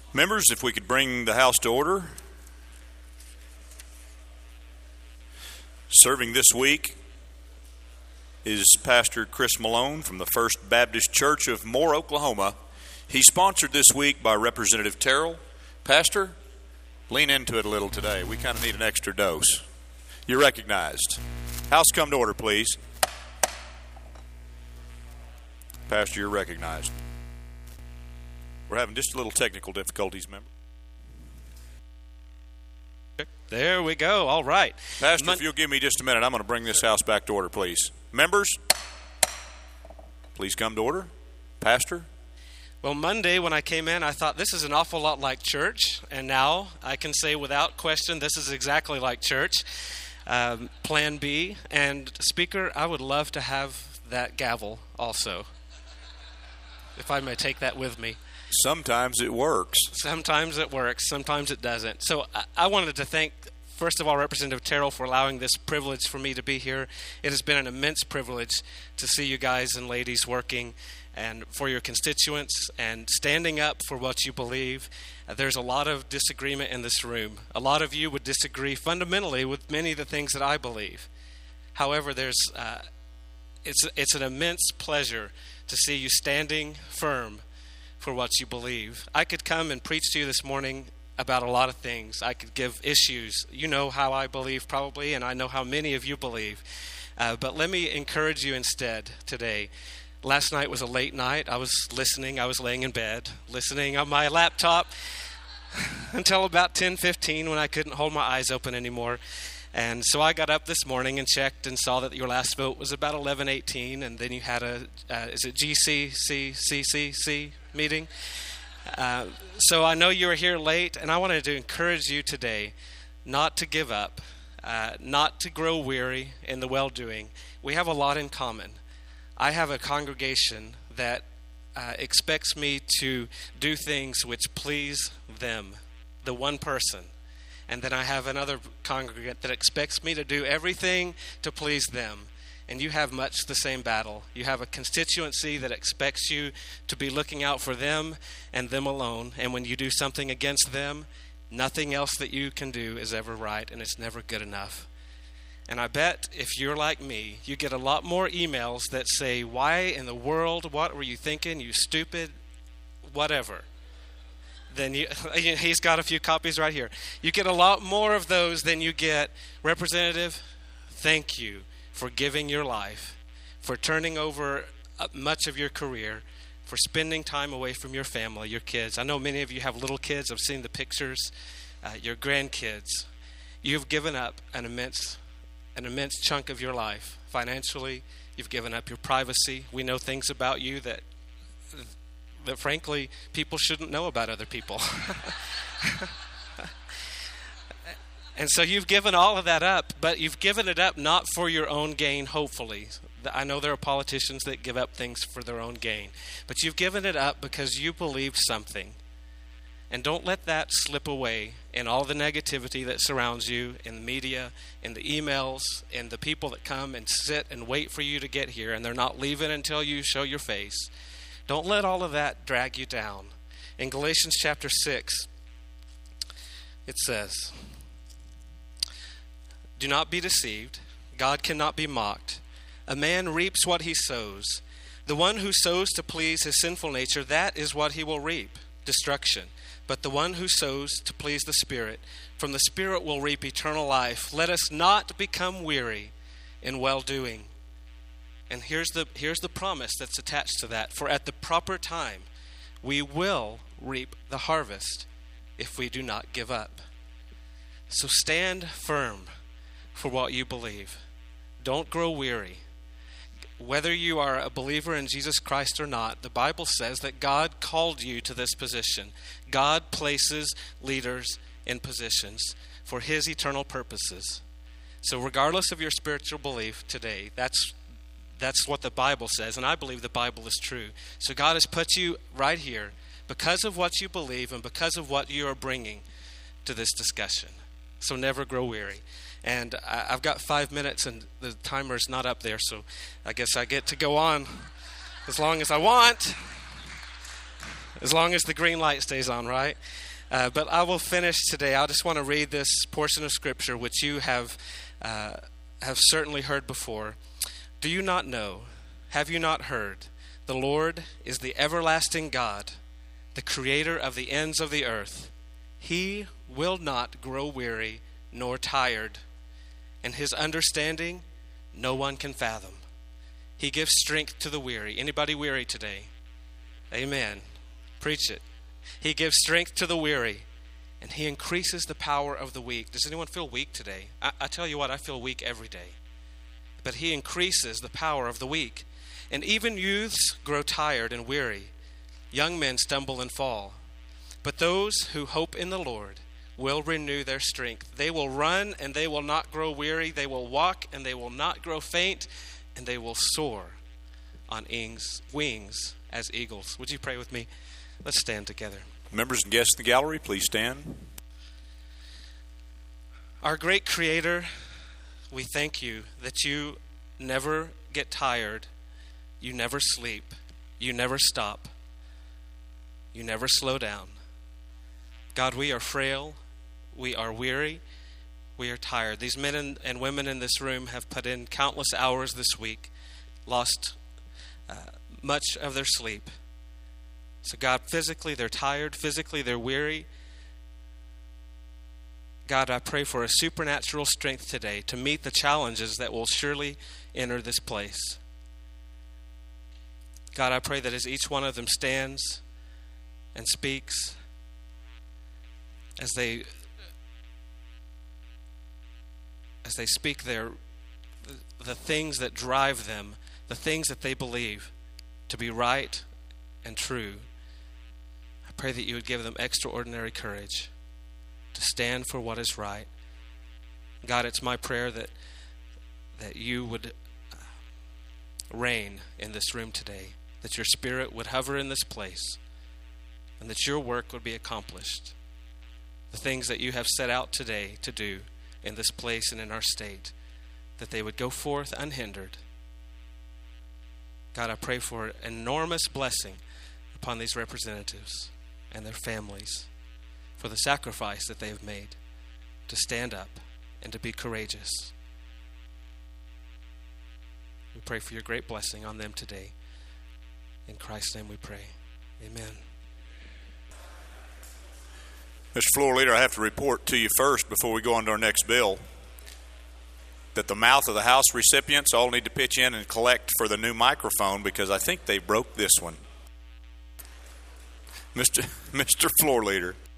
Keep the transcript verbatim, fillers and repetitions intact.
Members, if we could bring the house to order. Serving this week is Pastor Chris Malone from the First Baptist Church of Moore, Oklahoma. He's sponsored this week by Representative Terrell. Pastor, lean into it a little today. We kind of need an extra dose. You're recognized. House, come to order, please. Pastor, you're recognized. We're having just a little technical difficulties, member. There we go. All right. Pastor, Mon- if you'll give me just a minute, I'm going to bring this house back to order, please. Members, please come to order. Pastor. Well, Monday when I came in, I thought this is an awful lot like church. And now I can say without question, this is exactly like church. Um, plan B. And Speaker, I would love to have that gavel also, if I may take that with me. Sometimes it works. Sometimes it works. Sometimes it doesn't. So I, I wanted to thank, first of all, Representative Terrell for allowing this privilege for me to be here. It has been an immense privilege to see you guys and ladies working and for your constituents and standing up for what you believe. Uh, there's a lot of disagreement in this room. A lot of you would disagree fundamentally with many of the things that I believe. However, there's uh, it's it's an immense pleasure to see you standing firm for what you believe. I could come and preach to you this morning about a lot of things. I could give issues. You know how I believe probably, and I know how many of you believe. Uh, but let me encourage you instead today. Last night was a late night. I was listening. I was laying in bed, listening on my laptop until about ten fifteen when I couldn't hold my eyes open anymore. And so I got up this morning and checked and saw that your last vote was about eleven eighteen, and then you had a, uh, is it G C C C C C meeting? Uh, so I know you were here late, and I wanted to encourage you today not to give up, uh, not to grow weary in the well-doing. We have a lot in common. I have a congregation that uh, expects me to do things which please them, the one person. And then I have another congregant that expects me to do everything to please them. And you have much the same battle. You have a constituency that expects you to be looking out for them and them alone. And when you do something against them, nothing else that you can do is ever right, and it's never good enough. And I bet if you're like me, you get a lot more emails that say, why in the world, what were you thinking, you stupid, whatever. Then you, he's got a few copies right here. You get a lot more of those than you get, Representative, thank you for giving your life, for turning over much of your career, for spending time away from your family, your kids. I know many of you have little kids. I've seen the pictures. Uh, your grandkids. You've given up an immense, an immense chunk of your life. Financially, you've given up your privacy. We know things about you that that frankly people shouldn't know about other people. And so you've given all of that up, but you've given it up not for your own gain, hopefully. I know there are politicians that give up things for their own gain, but you've given it up because you believed something. And don't let that slip away in all the negativity that surrounds you, in the media, in the emails, in the people that come and sit and wait for you to get here, and they're not leaving until you show your face. Don't let all of that drag you down. In Galatians chapter six, it says, do not be deceived. God cannot be mocked. A man reaps what he sows. The one who sows to please his sinful nature, that is what he will reap, destruction. But the one who sows to please the Spirit, from the Spirit will reap eternal life. Let us not become weary in well-doing. And here's the here's the promise that's attached to that. For at the proper time, we will reap the harvest if we do not give up. So stand firm for what you believe. Don't grow weary. Whether you are a believer in Jesus Christ or not, the Bible says that God called you to this position. God places leaders in positions for his eternal purposes. So regardless of your spiritual belief today, that's That's what the Bible says, and I believe the Bible is true. So God has put you right here because of what you believe and because of what you are bringing to this discussion. So never grow weary. And I've got five minutes, and the timer's not up there, so I guess I get to go on as long as I want. As long as the green light stays on, right? Uh, but I will finish today. I just want to read this portion of Scripture, which you have uh, have certainly heard before. Do you not know? Have you not heard? The Lord is the everlasting God, the creator of the ends of the earth. He will not grow weary nor tired, and his understanding no one can fathom. He gives strength to the weary. Anybody weary today? Amen. Preach it. He gives strength to the weary, and he increases the power of the weak. Does anyone feel weak today? I, I tell you what, I feel weak every day. But he increases the power of the weak. And even youths grow tired and weary. Young men stumble and fall. But those who hope in the Lord will renew their strength. They will run and they will not grow weary. They will walk and they will not grow faint. And they will soar on wings as eagles. Would you pray with me? Let's stand together. Members and guests in the gallery, please stand. Our great Creator, we thank you that you never get tired, you never sleep, you never stop, you never slow down. God, we are frail, we are weary, we are tired. These men and, and women in this room have put in countless hours this week, lost uh, much of their sleep. So God, physically they're tired, physically they're weary. God, I pray for a supernatural strength today to meet the challenges that will surely enter this place. God, I pray that as each one of them stands and speaks, as they as they speak their the, the things that drive them, the things that they believe to be right and true, I pray that you would give them extraordinary courage to stand for what is right. God, it's my prayer that that you would reign in this room today, that your Spirit would hover in this place, and that your work would be accomplished. The things that you have set out today to do in this place and in our state, that they would go forth unhindered. God, I pray for enormous blessing upon these representatives and their families, for the sacrifice that they have made to stand up and to be courageous. We pray for your great blessing on them today. In Christ's name we pray. Amen. Mister Floor Leader, I have to report to you first before we go on to our next bill that the mouth of the House recipients all need to pitch in and collect for the new microphone because I think they broke this one. Mister Mister Floor Leader.